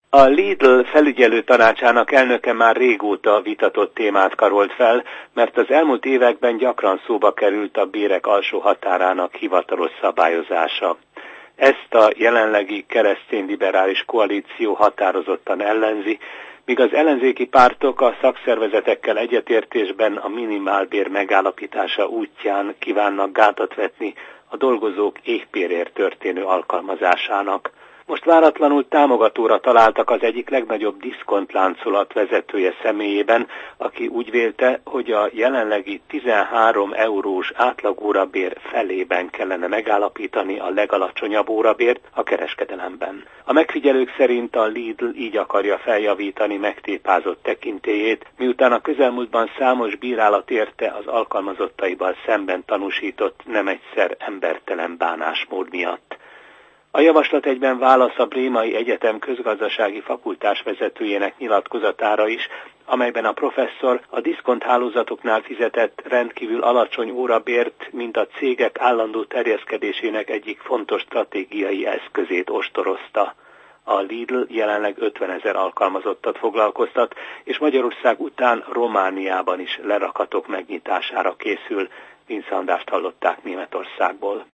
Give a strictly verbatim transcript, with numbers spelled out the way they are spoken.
A Lidl felügyelő tanácsának elnöke már régóta vitatott témát karolt fel, mert az elmúlt években gyakran szóba került a bérek alsó határának hivatalos szabályozása. Ezt a jelenlegi keresztény-liberális koalíció határozottan ellenzi, míg az ellenzéki pártok a szakszervezetekkel egyetértésben a minimálbér megállapítása útján kívánnak gátat vetni a dolgozók éhbérért történő alkalmazásának. Most váratlanul támogatóra találtak az egyik legnagyobb diszkontláncolat vezetője személyében, aki úgy vélte, hogy a jelenlegi tizenhárom eurós átlagórabér felében kellene megállapítani a legalacsonyabb órabért a kereskedelemben. A megfigyelők szerint a Lidl így akarja feljavítani megtépázott tekintélyét, miután a közelmúltban számos bírálat érte az alkalmazottaival szemben tanúsított nem egyszer embertelen bánásmód miatt. A javaslat egyben válasz a Brémai Egyetem közgazdasági fakultás vezetőjének nyilatkozatára is, amelyben a professzor a diszkonthálózatoknál fizetett rendkívül alacsony órabért, mint a cégek állandó terjeszkedésének egyik fontos stratégiai eszközét ostorozta. A Lidl jelenleg ötvenezer alkalmazottat foglalkoztat, és Magyarország után Romániában is lerakatok megnyitására készül. Vince Andrást hallották Németországból.